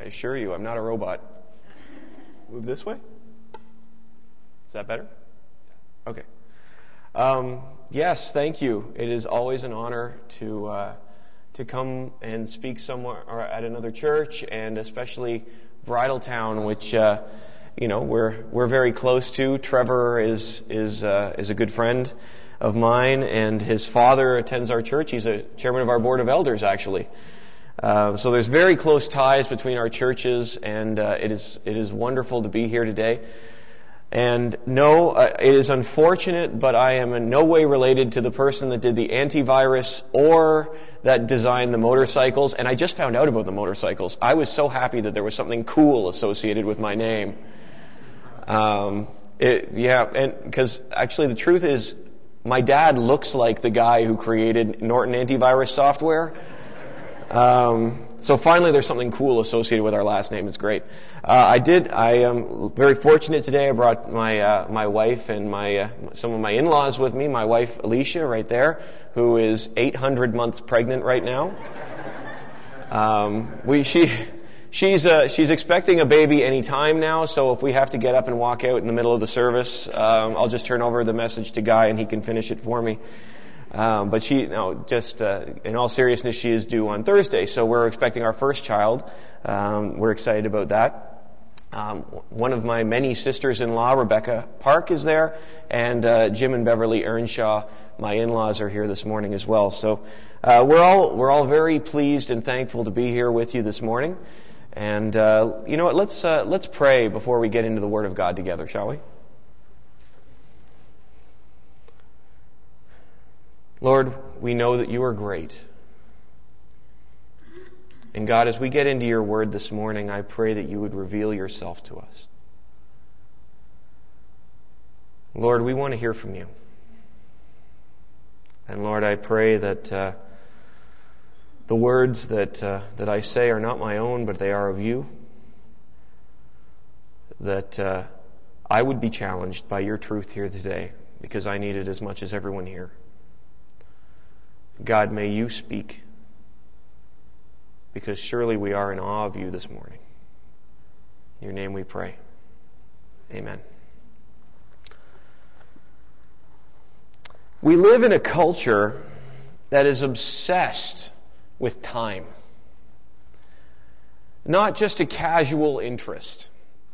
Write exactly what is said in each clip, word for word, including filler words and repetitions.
assure you, I'm not a robot. Move this way? Is that better? Okay. Um, yes, thank you. It is always an honor to uh, to come and speak somewhere or at another church, and especially Bridletown, which uh, you know we're we're very close to. Trevor is is uh, is a good friend of mine, and his father attends our church. He's a chairman of our board of elders, actually. Uh, so there's very close ties between our churches, and uh, it is it is wonderful to be here today. And no, uh, it is unfortunate, but I am in no way related to the person that did the antivirus or that designed the motorcycles. And I just found out about the motorcycles. I was so happy that there was something cool associated with my name. Um, it, yeah, and because actually the truth is, my dad looks like the guy who created Norton antivirus software. Um, so finally there's something cool associated with our last name. It's great. Uh, I did, I am very fortunate today. I brought my, uh, my wife and my, uh, some of my in-laws with me. My wife, Alicia, right there, who is eight hundred months pregnant right now. Um, we, she, she's, uh, she's expecting a baby any time now, so if we have to get up and walk out in the middle of the service, um, I'll just turn over the message to Guy and he can finish it for me. Um, but she, no, just uh, in all seriousness, she is due on Thursday, so we're expecting our first child. Um, we're excited about that. Um, one of my many sisters-in-law, Rebecca Park, is there, and uh, Jim and Beverly Earnshaw, my in-laws, are here this morning as well. So uh, we're all we're all very pleased and thankful to be here with you this morning. And uh, you know what? Let's uh, let's pray before we get into the Word of God together, shall we? Lord, we know that you are great. And God, as we get into your word this morning, I pray that you would reveal yourself to us. Lord, we want to hear from you. And Lord, I pray that uh, the words that uh, that I say are not my own, but they are of you. That uh, I would be challenged by your truth here today, because I need it as much as everyone here. God, may you speak, because surely we are in awe of you this morning. In your name we pray. Amen. We live in a culture that is obsessed with time. Not just a casual interest.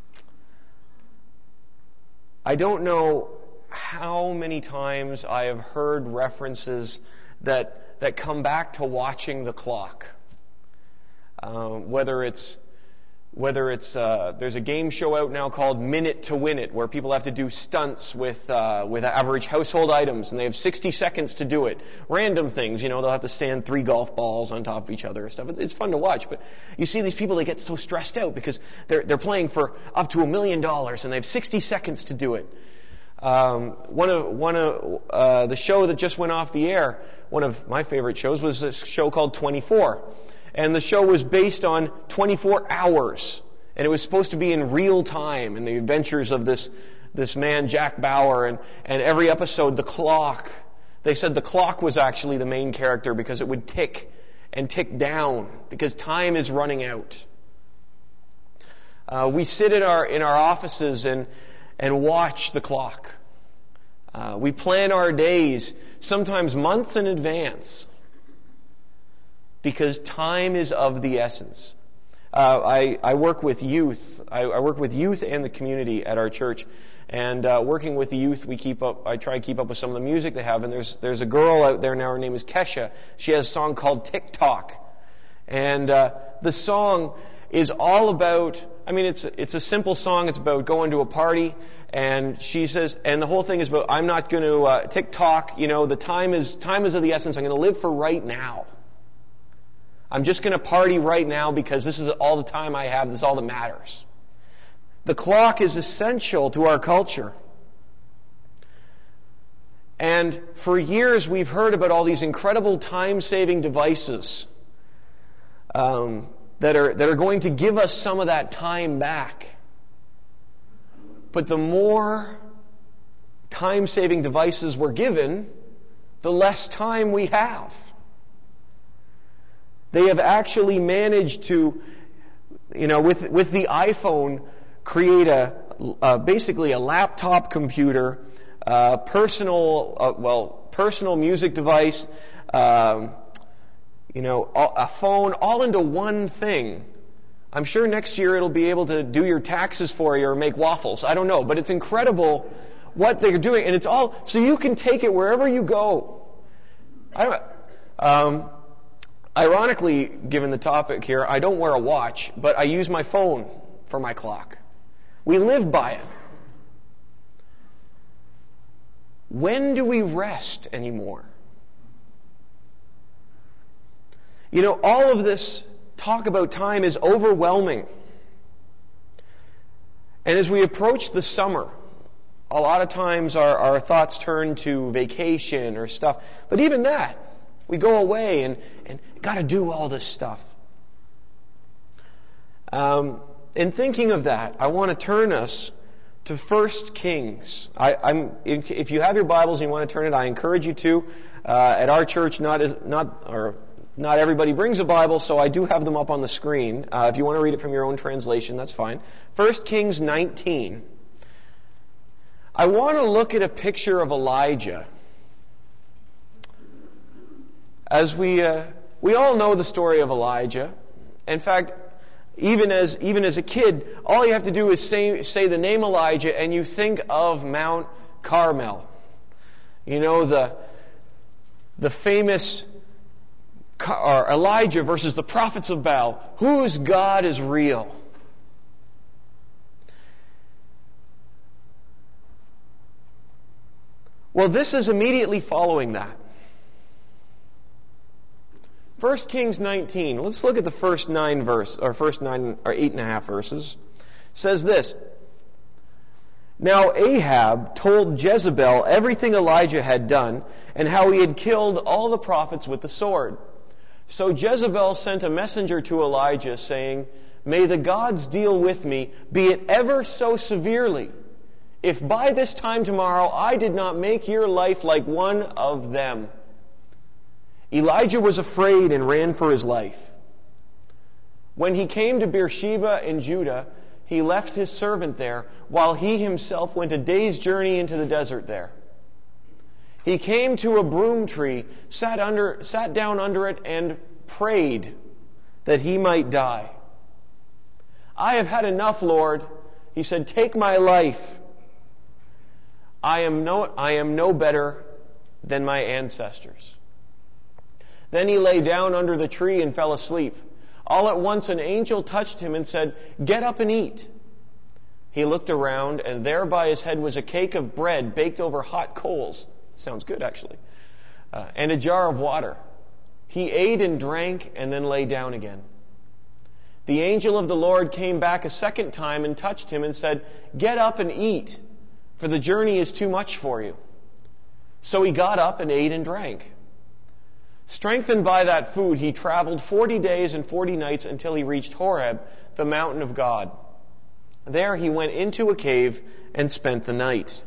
I don't know how many times I have heard references that that come back to watching the clock. Um, whether it's whether it's uh, there's a game show out now called Minute to Win It, where people have to do stunts with uh, with average household items, and they have sixty seconds to do it. Random things, you know, they'll have to stand three golf balls on top of each other and stuff. It's fun to watch, but you see these people, they get so stressed out because they're they're playing for up to a million dollars, and they have sixty seconds to do it. Um, one of one of uh, the show that just went off the air, one of my favorite shows, was a show called twenty-four. And the show was based on twenty-four hours. And it was supposed to be in real time, and the adventures of this this man, Jack Bauer, and, and every episode, the clock. They said the clock was actually the main character because it would tick and tick down, because time is running out. Uh, we sit in our in our offices and and watch the clock. Uh, we plan our days, sometimes months in advance, because time is of the essence. Uh, I, I work with youth. I, I work with youth and the community at our church. And uh, working with the youth, we keep up. I try to keep up with some of the music they have. And there's there's a girl out there now. Her name is Kesha. She has a song called TikTok, and uh, the song is all about. I mean, it's it's a simple song. It's about going to a party, and she says, and the whole thing is about, I'm not going to uh, TikTok. You know, the time is time is of the essence. I'm going to live for right now. I'm just going to party right now because this is all the time I have. This is all that matters. The clock is essential to our culture. And for years we've heard about all these incredible time-saving devices um, that are that are going to give us some of that time back. But the more time-saving devices we're given, the less time we have. They have actually managed to you know, with with the iPhone, create a uh, basically a laptop computer, uh, personal uh, well personal music device, um, you know, a phone, all into one thing. I'm sure next year it'll be able to do your taxes for you or make waffles. I don't know, but it's incredible what they're doing, and it's all so you can take it wherever you go. I don't. Um, ironically, given the topic here, I don't wear a watch, but I use my phone for my clock. We live by it. When do we rest anymore? You know, all of this talk about time is overwhelming. And as we approach the summer, a lot of times our, our thoughts turn to vacation or stuff. But even that, we go away and, and got to do all this stuff. Um, in thinking of that, I want to turn us to First Kings. I, I'm, if you have your Bibles and you want to turn it, I encourage you to. Uh, at our church, not as, not or not everybody brings a Bible, so I do have them up on the screen. Uh, if you want to read it from your own translation, that's fine. First Kings nineteen. I want to look at a picture of Elijah. As we uh, we all know the story of Elijah. In fact, even as even as a kid, all you have to do is say say the name Elijah, and you think of Mount Carmel. You know, the the famous or Elijah versus the prophets of Baal. Whose God is real? Well, this is immediately following that. First Kings nineteen. Let's look at the first nine verse, or first nine or eight and a half verses. It says this. Now Ahab told Jezebel everything Elijah had done and how he had killed all the prophets with the sword. So Jezebel sent a messenger to Elijah saying, "May the gods deal with me, be it ever so severely, if by this time tomorrow I did not make your life like one of them." Elijah was afraid and ran for his life. When he came to Beersheba in Judah, he left his servant there, while he himself went a day's journey into the desert there. He came to a broom tree, sat under, sat down under it, and prayed that he might die. "I have had enough, Lord," he said. "Take my life. I am no, I am no better than my ancestors." Then he lay down under the tree and fell asleep. All at once an angel touched him and said, "Get up and eat." He looked around, and there by his head was a cake of bread baked over hot coals. Sounds good, actually. Uh, and a jar of water. He ate and drank and then lay down again. The angel of the Lord came back a second time and touched him and said, "Get up and eat, for the journey is too much for you." So he got up and ate and drank. Strengthened by that food, he traveled forty days and forty nights until he reached Horeb, the mountain of God. There he went into a cave and spent the night.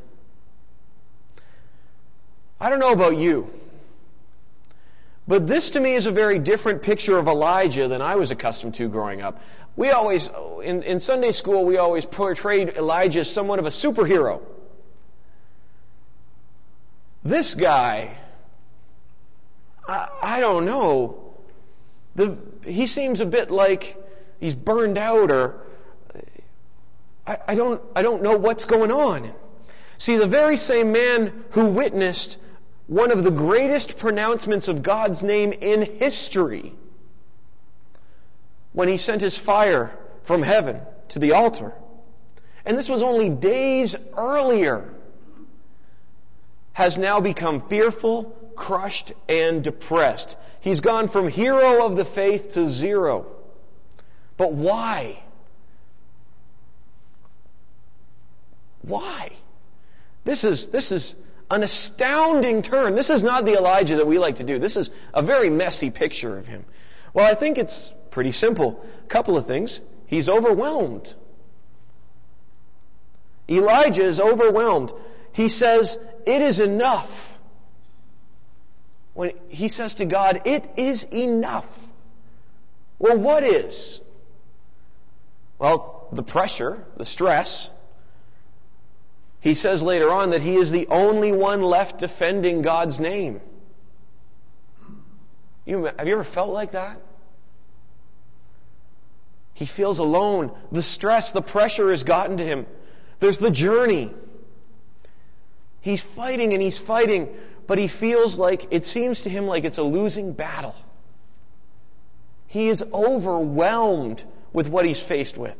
I don't know about you, but this to me is a very different picture of Elijah than I was accustomed to growing up. We always, in, in Sunday school, we always portrayed Elijah as somewhat of a superhero. This guy, I, I don't know. The, he seems a bit like he's burned out, or I, I don't, I don't know what's going on. See, the very same man who witnessed one of the greatest pronouncements of God's name in history, when he sent his fire from heaven to the altar, and this was only days earlier, has now become fearful, crushed, and depressed. He's gone from hero of the faith to zero. But why? Why? This is, this is an astounding turn. This is not the Elijah that we like to do. This is a very messy picture of him. Well, I think it's pretty simple. A couple of things. He's overwhelmed. Elijah is overwhelmed. He says, "It is enough." When he says to God, "It is enough." Well, what is? Well, the pressure, the stress. He says later on that he is the only one left defending God's name. You, have you ever felt like that? He feels alone. The stress, the pressure has gotten to him. There's the journey. He's fighting and he's fighting, but he feels like, it seems to him like it's a losing battle. He is overwhelmed with what he's faced with.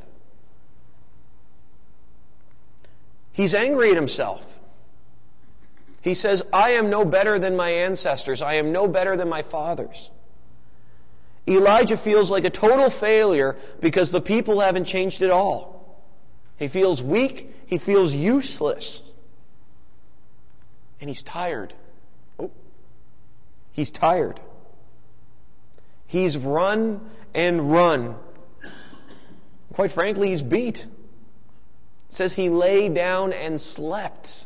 He's angry at himself. He says, I am no better than my ancestors. I am no better than my fathers. Elijah feels like a total failure because the people haven't changed at all. He feels weak. He feels useless. And he's tired. Oh. He's tired. He's run and run. Quite frankly, he's beat. It says he lay down and slept.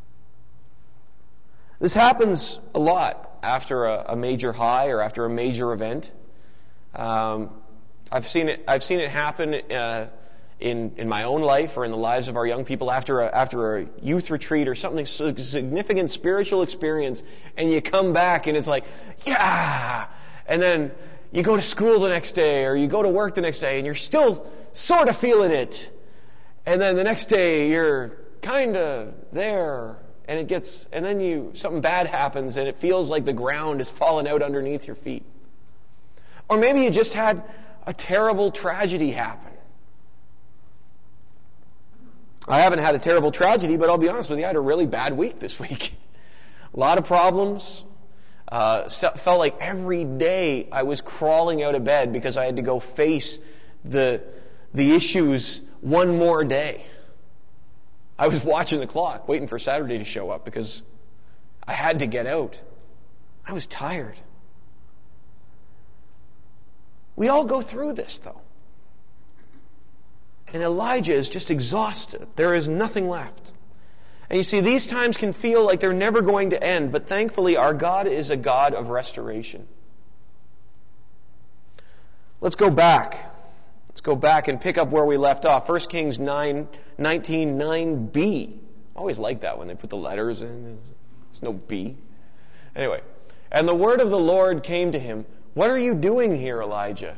This happens a lot after a, a major high or after a major event. Um, I've seen it. I've seen it happen uh, in in my own life or in the lives of our young people after a, after a youth retreat or something significant spiritual experience, and you come back and it's like, yeah, and then you go to school the next day or you go to work the next day and you're still sort of feeling it, and then the next day you're kind of there. And it gets, and then you, something bad happens and it feels like the ground has fallen out underneath your feet. Or maybe you just had a terrible tragedy happen. I haven't had a terrible tragedy, but I'll be honest with you, I had a really bad week this week. A lot of problems. Uh, felt like every day I was crawling out of bed because I had to go face the, the issues one more day. I was watching the clock, waiting for Saturday to show up because I had to get out. I was tired. We all go through this, though. And Elijah is just exhausted. There is nothing left. And you see, these times can feel like they're never going to end, but thankfully our God is a God of restoration. Let's go back. Let's go back and pick up where we left off. First Kings nine, nineteen, nine b. I always like that when they put the letters in. There's no B. Anyway. And the word of the Lord came to him. What are you doing here, Elijah?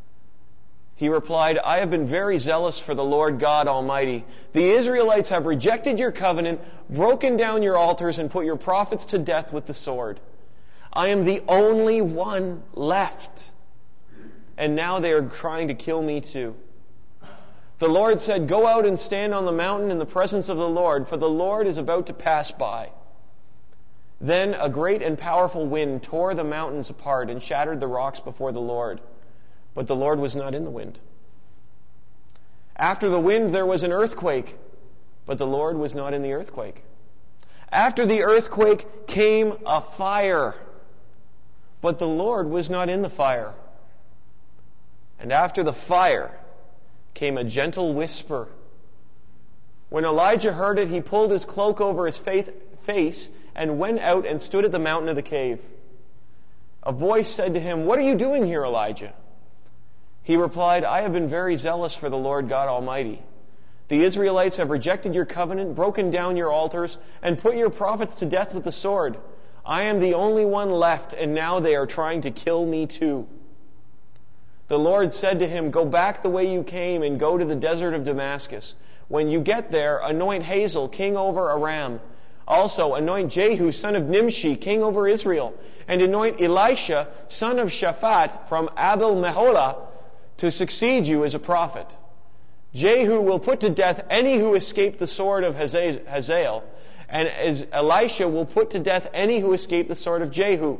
He replied, I have been very zealous for the Lord God Almighty. The Israelites have rejected your covenant, broken down your altars, and put your prophets to death with the sword. I am the only one left. And now they are trying to kill me too. The Lord said, go out and stand on the mountain in the presence of the Lord, for the Lord is about to pass by. Then a great and powerful wind tore the mountains apart and shattered the rocks before the Lord. But the Lord was not in the wind. After the wind there was an earthquake, but the Lord was not in the earthquake. After the earthquake came a fire, but the Lord was not in the fire. And after the fire came a gentle whisper. When Elijah heard it, he pulled his cloak over his face and went out and stood at the mountain of the cave. A voice said to him, what are you doing here, Elijah? He replied, I have been very zealous for the Lord God Almighty. The Israelites have rejected your covenant, broken down your altars, and put your prophets to death with the sword. I am the only one left, and now they are trying to kill me too. The Lord said to him, go back the way you came and go to the desert of Damascus. When you get there, anoint Hazael, king over Aram. Also, anoint Jehu, son of Nimshi, king over Israel. And anoint Elisha, son of Shaphat, from Abel-Meholah, to succeed you as a prophet. Jehu will put to death any who escape the sword of Hazael, and as Elisha will put to death any who escape the sword of Jehu.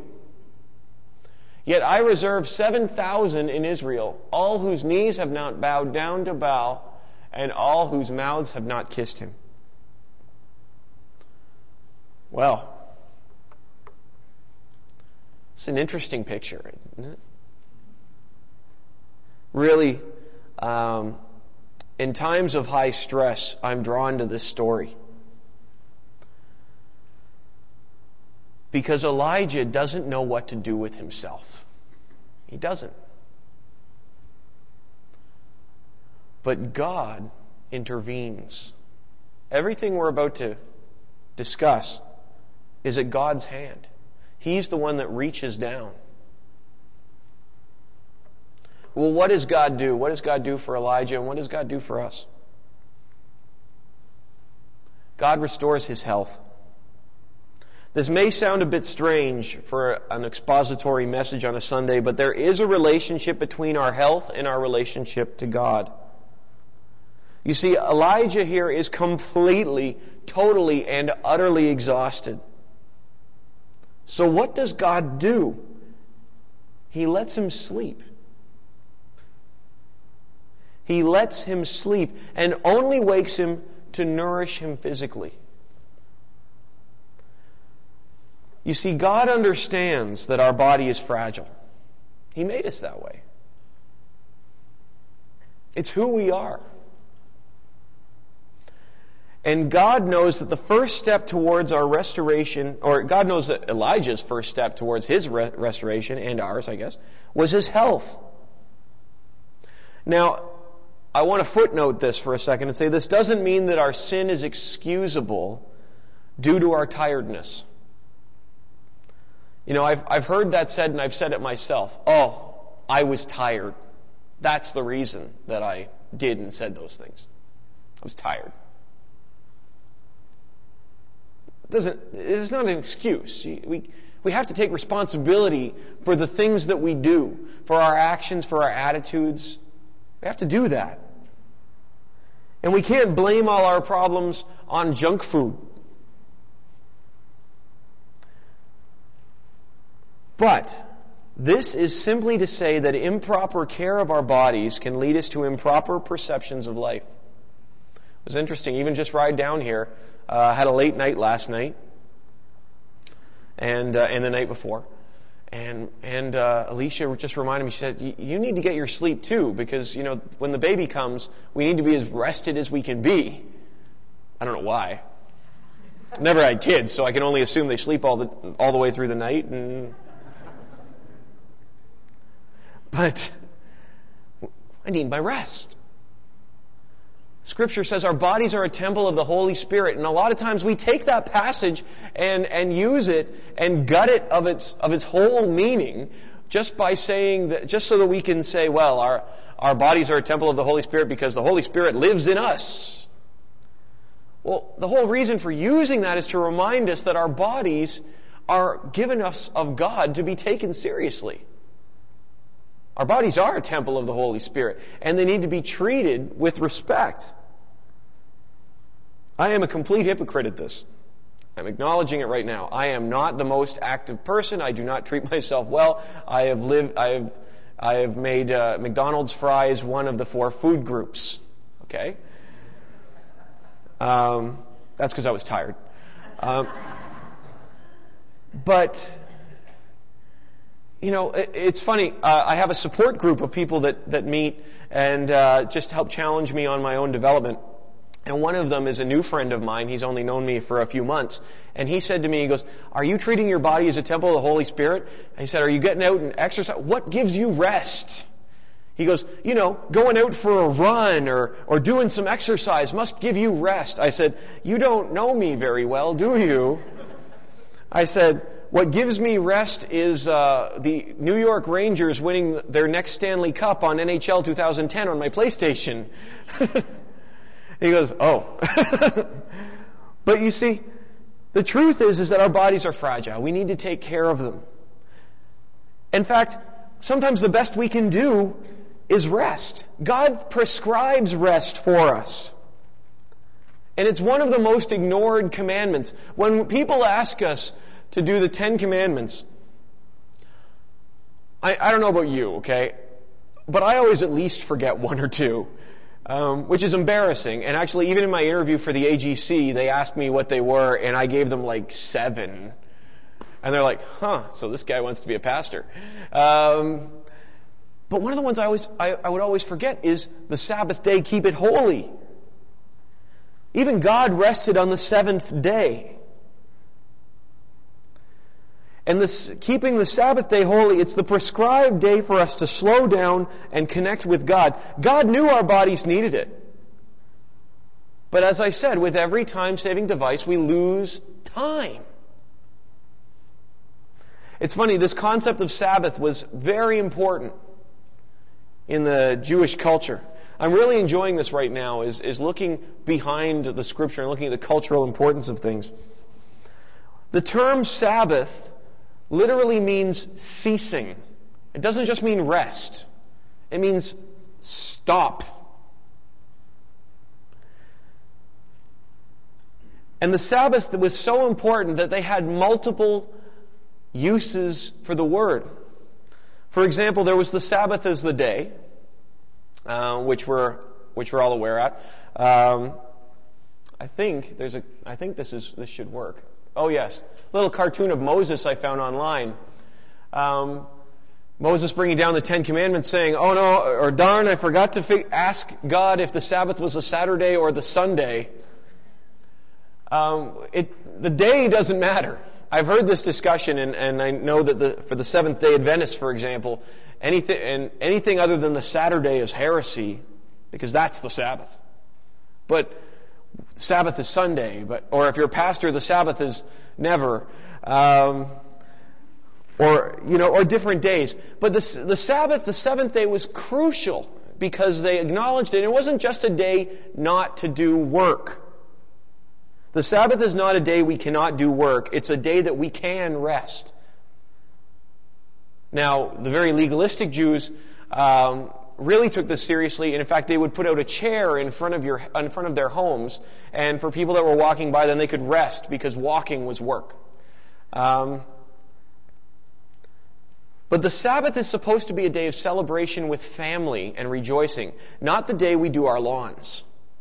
Yet I reserve seven thousand in Israel, all whose knees have not bowed down to Baal, and all whose mouths have not kissed him. Well, it's an interesting picture, isn't it? Really, um, in times of high stress, I'm drawn to this story. Because Elijah doesn't know what to do with himself. He doesn't. But God intervenes. Everything we're about to discuss is at God's hand. He's the one that reaches down. Well, what does God do? What does God do for Elijah, and what does God do for us? God restores his health. This may sound a bit strange for an expository message on a Sunday, but there is a relationship between our health and our relationship to God. You see, Elijah here is completely, totally, and utterly exhausted. So what does God do? He lets him sleep. He lets him sleep and only wakes him to nourish him physically. You see, God understands that our body is fragile. He made us that way. It's who we are. And God knows that the first step towards our restoration, or God knows that Elijah's first step towards his re- restoration, and ours, I guess, was his health. Now, I want to footnote this for a second and say this doesn't mean that our sin is excusable due to our tiredness. You know, I've, I've heard that said, and I've said it myself. Oh, I was tired. That's the reason that I did and said those things. I was tired. It doesn't, it's not an excuse. We, we have to take responsibility for the things that we do, for our actions, for our attitudes. We have to do that. And we can't blame all our problems on junk food. But this is simply to say that improper care of our bodies can lead us to improper perceptions of life. It was interesting, even just ride down here, I uh, had a late night last night and uh, and the night before. And and uh, Alicia just reminded me, she said, you need to get your sleep too, because, you know, when the baby comes, we need to be as rested as we can be. I don't know why. I've never had kids, so I can only assume they sleep all the all the way through the night. And But I need my rest. Scripture says our bodies are a temple of the Holy Spirit, and a lot of times we take that passage and, and use it and gut it of its of its whole meaning just by saying that, just so that we can say, well, our our bodies are a temple of the Holy Spirit because the Holy Spirit lives in us. Well, the whole reason for using that is to remind us that our bodies are given us of God to be taken seriously. Our bodies are a temple of the Holy Spirit, and they need to be treated with respect. I am a complete hypocrite at this. I'm acknowledging it right now. I am not the most active person. I do not treat myself well. I have lived. I have. I have made uh, McDonald's fries one of the four food groups. Okay. Um, that's because I was tired. Um, but. You know, it's funny. Uh, I have a support group of people that, that meet and uh, just help challenge me on my own development. And one of them is a new friend of mine. He's only known me for a few months. And he said to me, he goes, are you treating your body as a temple of the Holy Spirit? And he said, are you getting out and exercise? What gives you rest? He goes, you know, going out for a run or, or doing some exercise must give you rest. I said, you don't know me very well, do you? I said, what gives me rest is uh, the New York Rangers winning their next Stanley Cup on N H L twenty ten on my PlayStation. He goes, oh. But you see, the truth is, is that our bodies are fragile. We need to take care of them. In fact, sometimes the best we can do is rest. God prescribes rest for us. And it's one of the most ignored commandments. When people ask us to do the Ten Commandments, I, I don't know about you, okay? But I always at least forget one or two, um, which is embarrassing. And actually, even in my interview for the A G C, they asked me what they were, and I gave them like seven. And they're like, huh, so this guy wants to be a pastor. Um, but one of the ones I always I, I would always forget is the Sabbath day, keep it holy. Even God rested on the seventh day. And this, keeping the Sabbath day holy, it's the prescribed day for us to slow down and connect with God. God knew our bodies needed it. But as I said, with every time-saving device, we lose time. It's funny, this concept of Sabbath was very important in the Jewish culture. I'm really enjoying this right now, is, is looking behind the Scripture and looking at the cultural importance of things. The term Sabbath literally means ceasing. It doesn't just mean rest. It means stop. And the Sabbath was so important that they had multiple uses for the word. For example, there was the Sabbath as the day, uh, which we're which we're all aware at. Um, I think there's a. I think this is this should work. Oh yes, a little cartoon of Moses I found online. Um, Moses bringing down the Ten Commandments, saying, "Oh no, or darn, I forgot to fi- ask God if the Sabbath was a Saturday or the Sunday." Um, it the day doesn't matter. I've heard this discussion, and, and I know that the, for the Seventh Day Adventists, for example, anything and anything other than the Saturday is heresy, because that's the Sabbath. But Sabbath is Sunday, but or if you're a pastor, the Sabbath is never, um, or you know, or different days. But the the Sabbath, the seventh day, was crucial because they acknowledged it. It wasn't just a day not to do work. The Sabbath is not a day we cannot do work. It's a day that we can rest. Now, the very legalistic Jews um, really took this seriously, and in fact, they would put out a chair in front of your in front of their homes, and for people that were walking by, then they could rest because walking was work. Um, but the Sabbath is supposed to be a day of celebration with family and rejoicing, not the day we do our lawns.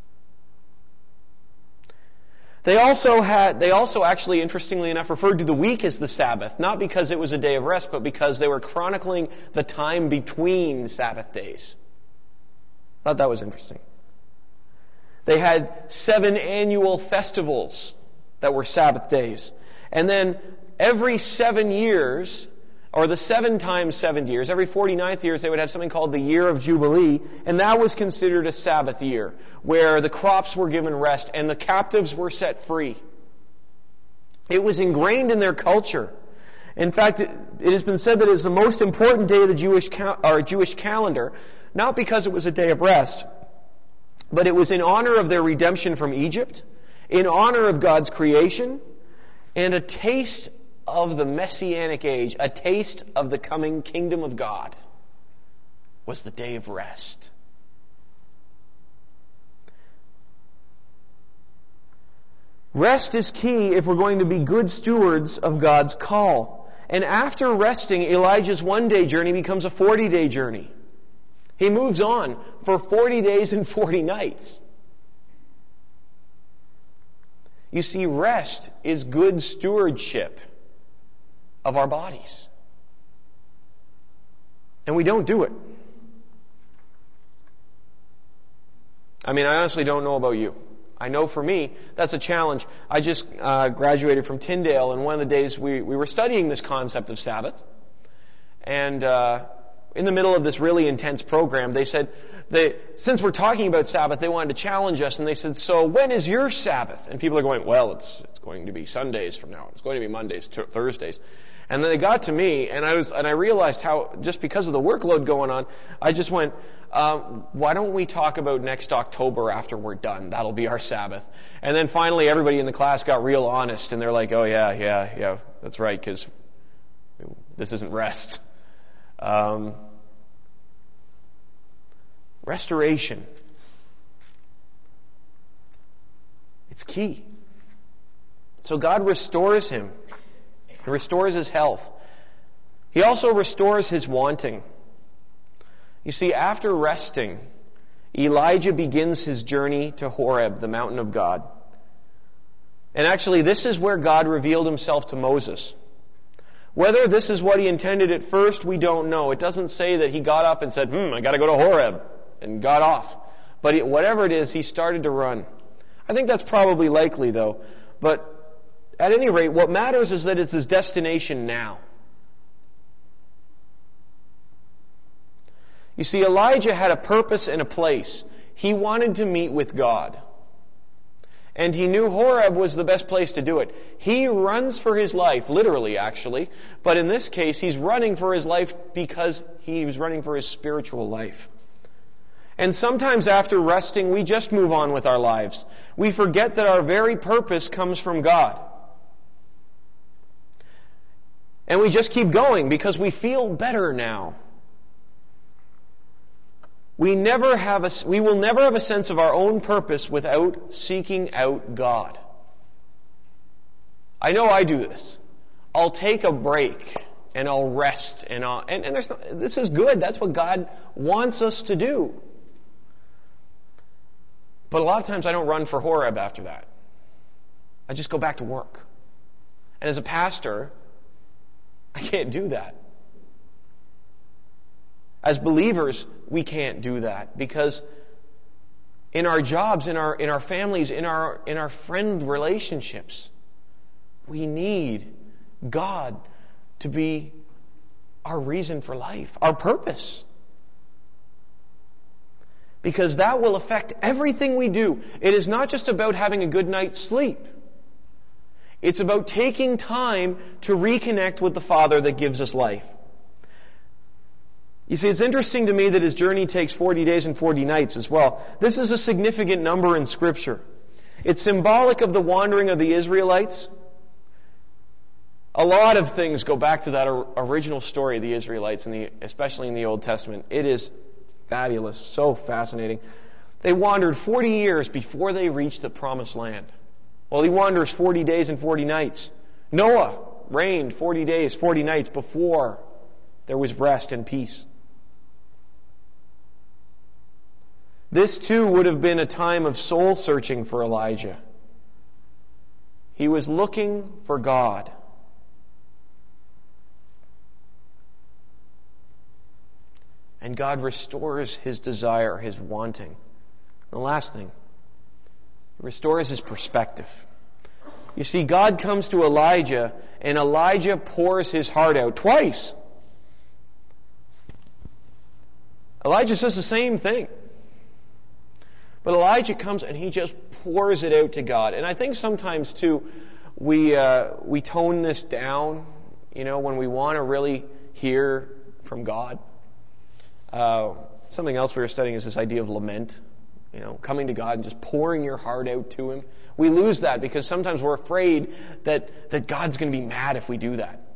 They also had, they also actually, interestingly enough, referred to the week as the Sabbath, not because it was a day of rest, but because they were chronicling the time between Sabbath days. I thought that was interesting. They had seven annual festivals that were Sabbath days. And then every seven years, or the seven times seven years, every forty-ninth years, they would have something called the Year of Jubilee, and that was considered a Sabbath year, where the crops were given rest and the captives were set free. It was ingrained in their culture. In fact, it, it has been said that it is the most important day of the Jewish cal- or Jewish calendar, not because it was a day of rest, but it was in honor of their redemption from Egypt, in honor of God's creation, and a taste of the Messianic age, a taste of the coming kingdom of God, was the day of rest. Rest is key if we're going to be good stewards of God's call. And after resting, Elijah's one-day journey becomes a forty-day journey. He moves on for forty days and forty nights. You see, rest is good stewardship of our bodies. And we don't do it. I mean, I honestly don't know about you. I know for me, that's a challenge. I just uh, graduated from Tyndale, and one of the days we, we were studying this concept of Sabbath. And uh, in the middle of this really intense program, they said, they, since we're talking about Sabbath, they wanted to challenge us, and they said, so when is your Sabbath? And people are going, well, it's it's going to be Sundays from now. It's going to be Mondays, t- Thursdays. And then they got to me, and I was, and I realized how, just because of the workload going on, I just went, um, why don't we talk about next October after we're done? That'll be our Sabbath. And then finally, everybody in the class got real honest, and they're like, oh yeah, yeah, yeah, that's right, because this isn't rest. Um, restoration. It's key. So God restores him. He restores his health. He also restores his wanting. You see, after resting, Elijah begins his journey to Horeb, the mountain of God. And actually, this is where God revealed himself to Moses. Whether this is what he intended at first, we don't know. It doesn't say that he got up and said, hmm, I got to go to Horeb, and got off. But whatever it is, he started to run. I think that's probably likely, though. But at any rate, what matters is that it's his destination now. You see, Elijah had a purpose and a place. He wanted to meet with God. And he knew Horeb was the best place to do it. He runs for his life, literally actually, but in this case he's running for his life because he was running for his spiritual life. And sometimes after resting, we just move on with our lives. We forget that our very purpose comes from God. And we just keep going because we feel better now. We never have a, we will never have a sense of our own purpose without seeking out God. I know I do this. I'll take a break and I'll rest and I'll, and, and there's no, this is good. That's what God wants us to do. But a lot of times I don't run for Horeb after that. I just go back to work. And as a pastor, I can't do that. As believers, we can't do that because in our jobs, in our in our families, in our in our friend relationships, we need God to be our reason for life, our purpose. Because that will affect everything we do. It is not just about having a good night's sleep. It's about taking time to reconnect with the Father that gives us life. You see, it's interesting to me that his journey takes forty days and forty nights as well. This is a significant number in Scripture. It's symbolic of the wandering of the Israelites. A lot of things go back to that original story of the Israelites, in the, especially in the Old Testament. It is fabulous, so fascinating. They wandered forty years before they reached the Promised Land. Well, he wanders forty days and forty nights. Noah reigned forty days, forty nights before there was rest and peace. This too would have been a time of soul searching for Elijah. He was looking for God. And God restores his desire, his wanting. The last thing, he restores his perspective. You see, God comes to Elijah, and Elijah pours his heart out twice. Elijah says the same thing. But Elijah comes and he just pours it out to God. And I think sometimes too, we uh, we tone this down, you know, when we want to really hear from God. Uh, something else we were studying is this idea of lament. You know, coming to God and just pouring your heart out to Him. We lose that because sometimes we're afraid that, that God's going to be mad if we do that.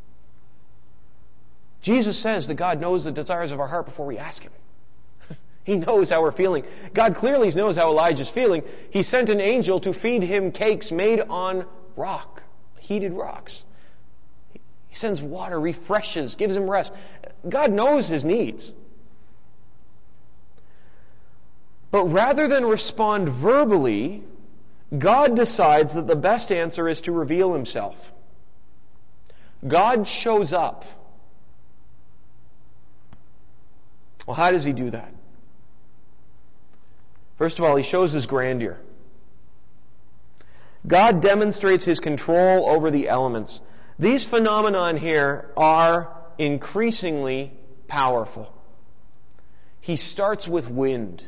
Jesus says that God knows the desires of our heart before we ask Him. He knows how we're feeling. God clearly knows how Elijah's feeling. He sent an angel to feed him cakes made on rock, heated rocks. He sends water, refreshes, gives him rest. God knows his needs. But rather than respond verbally, God decides that the best answer is to reveal Himself. God shows up. Well, how does He do that? First of all, He shows His grandeur. God demonstrates His control over the elements. These phenomenon here are increasingly powerful. He starts with wind.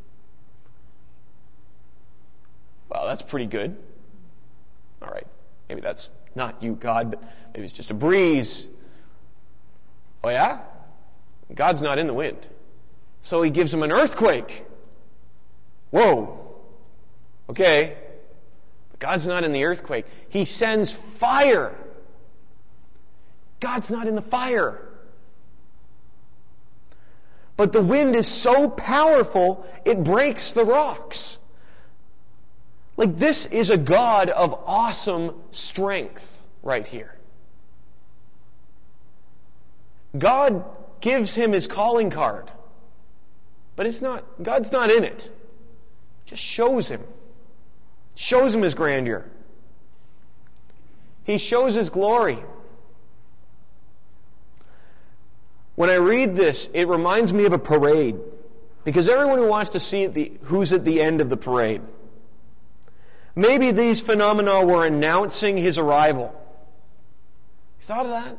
Well, that's pretty good. All right. Maybe that's not you, God, but maybe it's just a breeze. Oh yeah? God's not in the wind. So He gives him an earthquake. Whoa. Okay. But God's not in the earthquake. He sends fire. God's not in the fire. But the wind is so powerful, it breaks the rocks. Like, this is a God of awesome strength right here. God gives him his calling card. But it's not, God's not in it. Just shows him. Shows him his grandeur. He shows his glory. When I read this, it reminds me of a parade. Because everyone who wants to see the, who's at the end of the parade. Maybe these phenomena were announcing His arrival. You thought of that?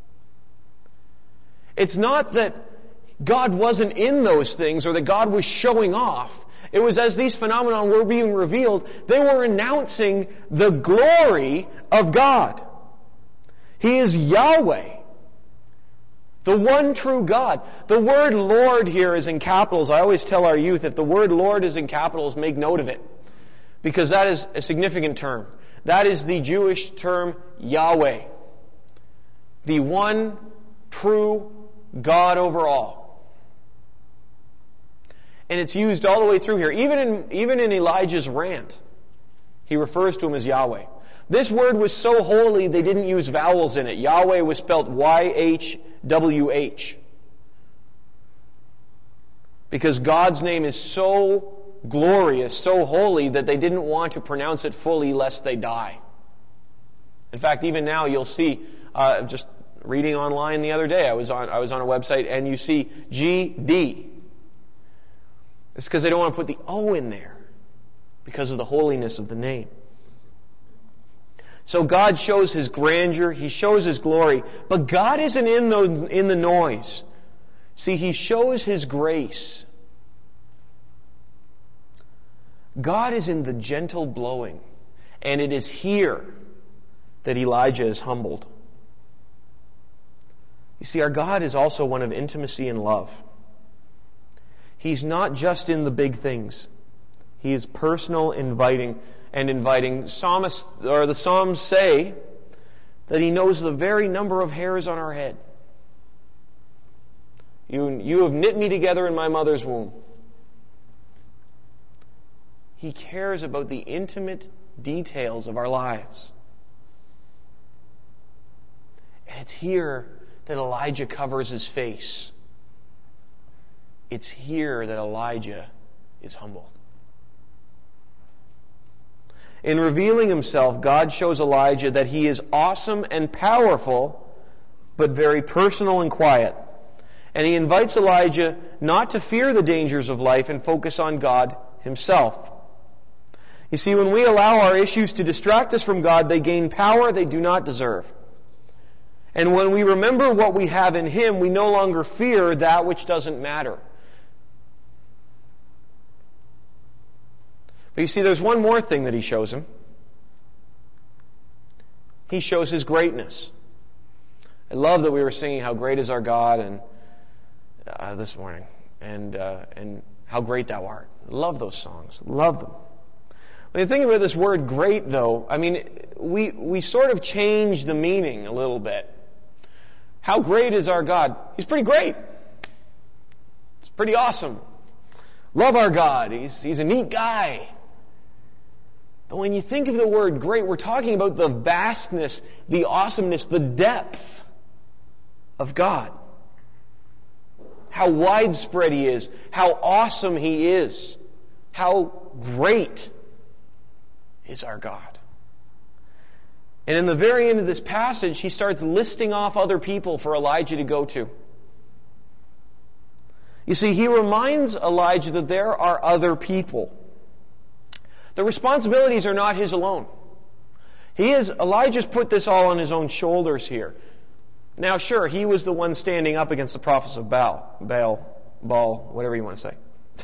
It's not that God wasn't in those things or that God was showing off. It was as these phenomena were being revealed, they were announcing the glory of God. He is Yahweh, the one true God. The word Lord here is in capitals. I always tell our youth, if the word Lord is in capitals, make note of it, because that is a significant term. That is the Jewish term Yahweh, the one true God over all. And it's used all the way through here. Even in, even in Elijah's rant, he refers to him as Yahweh. This word was so holy they didn't use vowels in it. Yahweh was spelled Y H W H. Because God's name is so glorious, so holy, that they didn't want to pronounce it fully lest they die. In fact, even now you'll see, uh, just reading online the other day, I was on I was on a website, and you see G D. It's because they don't want to put the O in there because of the holiness of the name. So God shows His grandeur, He shows His glory, but God isn't in the, in the noise. See, He shows His grace. God is in the gentle blowing, and it is here that Elijah is humbled. You see, our God is also one of intimacy and love. He's not just in the big things. He is personal, inviting, and inviting. Psalmists, or the Psalms say that He knows the very number of hairs on our head. You, you have knit me together in my mother's womb. He cares about the intimate details of our lives. And it's here that Elijah covers his face. It's here that Elijah is humbled. In revealing Himself, God shows Elijah that He is awesome and powerful, but very personal and quiet. And He invites Elijah not to fear the dangers of life and focus on God Himself. You see, when we allow our issues to distract us from God, they gain power they do not deserve. And when we remember what we have in Him, we no longer fear that which doesn't matter. But you see, there's one more thing that He shows him. He shows His greatness. I love that we were singing "How Great Is Our God" and uh, this morning, and uh, and "How Great Thou Art." I love those songs. Love them. When you think about this word "great," though, I mean, we we sort of change the meaning a little bit. How great is our God? He's pretty great. It's pretty awesome. Love our God. He's He's a neat guy. But when you think of the word great, we're talking about the vastness, the awesomeness, the depth of God. How widespread He is. How awesome He is. How great is our God. And in the very end of this passage, He starts listing off other people for Elijah to go to. You see, He reminds Elijah that there are other people. The responsibilities are not his alone. He is, Elijah's put this all on his own shoulders here. Now, sure, he was the one standing up against the prophets of Baal, Baal, Baal, whatever you want to say.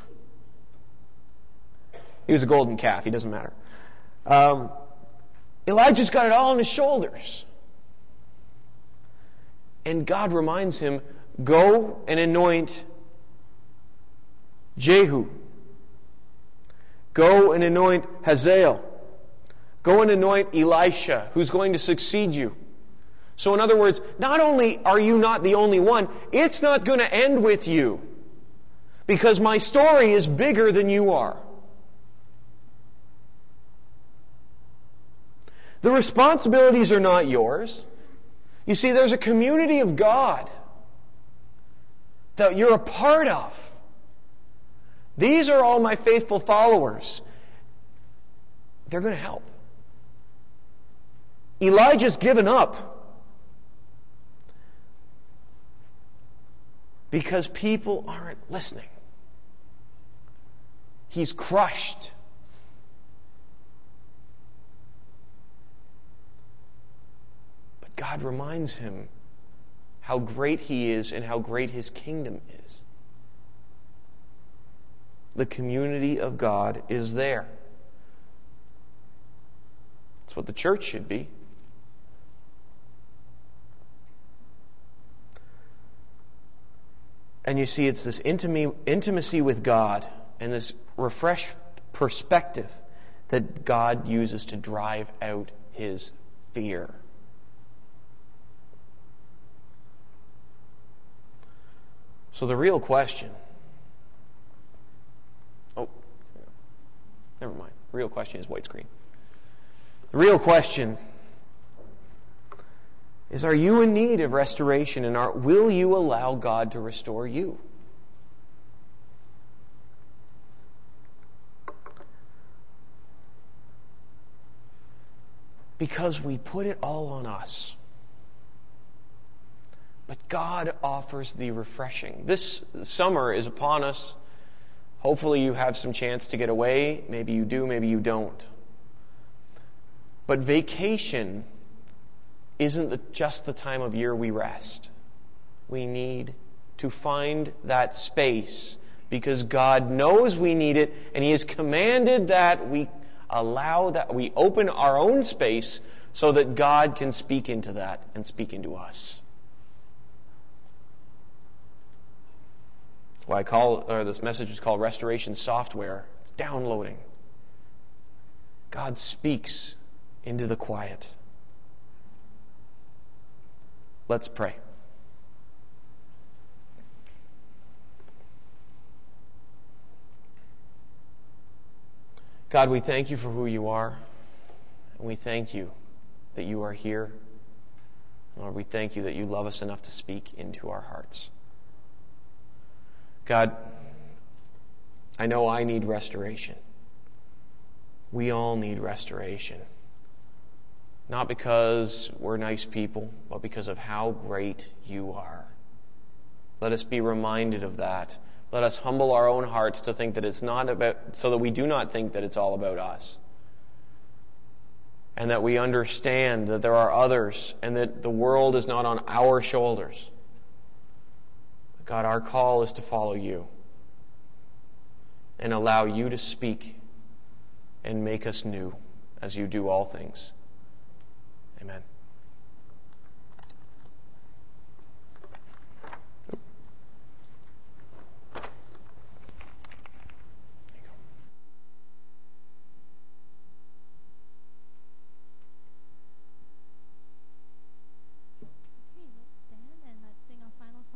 He was a golden calf. He doesn't matter. Um, Elijah's got it all on his shoulders. And God reminds him, go and anoint Jehu. Go and anoint Hazael. Go and anoint Elisha, who's going to succeed you. So in other words, not only are you not the only one, it's not going to end with you. Because my story is bigger than you are. The responsibilities are not yours. You see, there's a community of God that you're a part of. These are all my faithful followers. They're going to help. Elijah's given up because people aren't listening. He's crushed. God reminds him how great he is and how great his kingdom is. The community of God is there. That's what the church should be. And you see, it's this intimacy with God and this refreshed perspective that God uses to drive out his fear. So the real question... Oh, never mind. The real question is white screen. The real question is, are you in need of restoration, and are, will you allow God to restore you? Because we put it all on us. But God offers the refreshing. This summer is upon us. Hopefully you have some chance to get away. Maybe you do, maybe you don't. But vacation isn't the, just the time of year we rest. We need to find that space because God knows we need it, and He has commanded that we allow that, we open our own space so that God can speak into that and speak into us. Why I call, or this message is called Restoration Software. It's downloading. God speaks into the quiet. Let's pray. God, we thank you for who you are, and we thank you that you are here. Lord, we thank you that you love us enough to speak into our hearts. God, I know I need restoration. We all need restoration. Not because we're nice people, but because of how great you are. Let us be reminded of that. Let us humble our own hearts to think that it's not about, so that we do not think that it's all about us. And that we understand that there are others and that the world is not on our shoulders. God, our call is to follow you and allow you to speak and make us new as you do all things. Amen.